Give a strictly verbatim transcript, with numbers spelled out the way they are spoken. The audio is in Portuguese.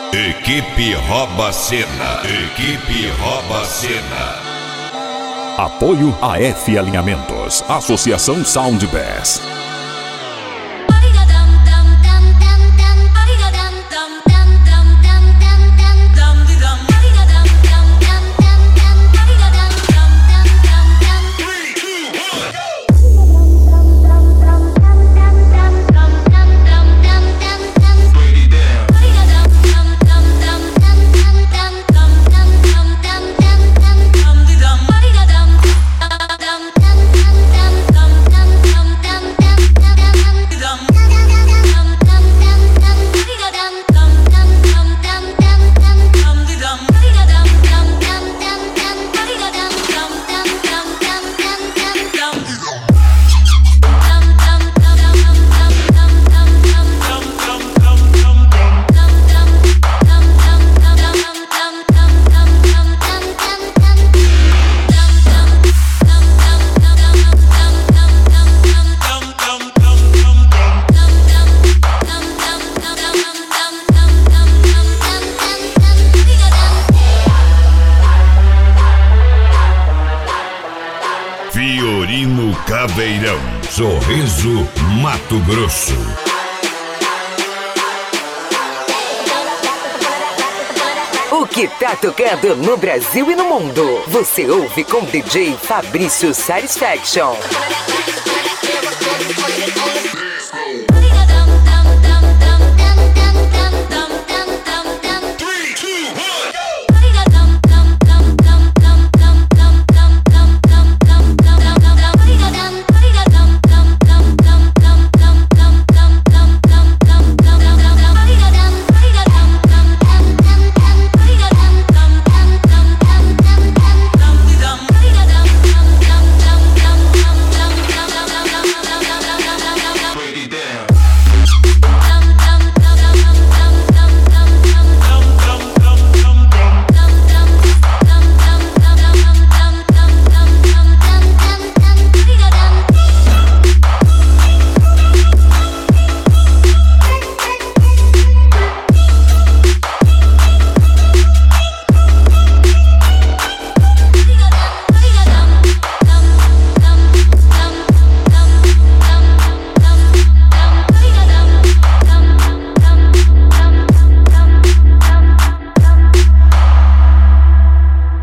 Equipe Rouba Cena. Equipe Rouba Cena. Apoio A F Alinhamentos, Associação Soundbass. Fiorino Caveirão, Sorriso, Mato Grosso. O que tá tocando no Brasil e no mundo, você ouve com D J Fabrício Satisfaction.